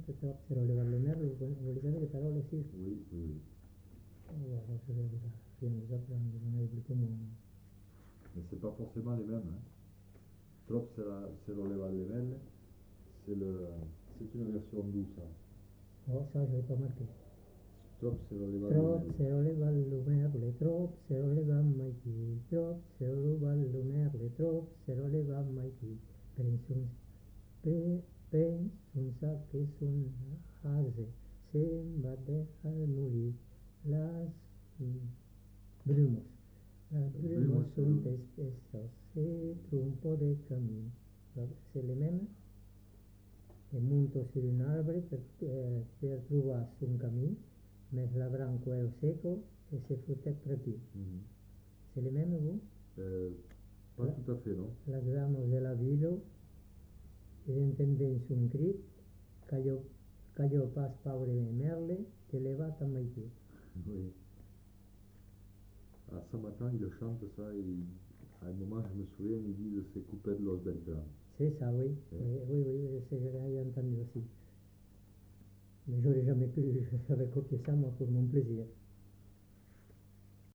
trop se releva le merle, vuoi sapere che parole sì? Oui, oui, oui. Oh, guarda, se rien nous apprendre, non hai più come... Mais c'est pas forcément les mêmes. Hein. Trop se releva le velle, c'est une version douce. Hein. Oh, ça, je l'ai pas marqué. Trop se releva le Trop velle. se releva le merle, trop se releva mai più, trop se releva le merle, trop se releva mai più. Penso un sa che son hase, sembra dejar morir las brumos. Las brumos son espesas, se trompo de camino. C'est les mêmes. E monto sur un arbre per trobar son camí, mais la branco era seco e se fotec trepí. C'est les mêmes, vous? Pas tout à fait, non. Las ramos de la vilo, ed entendents un crit, cayó pas pobre merle, te levat a mai più. Oui. À ce matin, il chante ça et à un moment, je me souviens, il dit de se couper de los del gran. C'est ça, oui. Oui, c'est que j'ai entendu aussi. Mais j'aurais jamais cru, j'avais copié ça, moi, pour mon plaisir.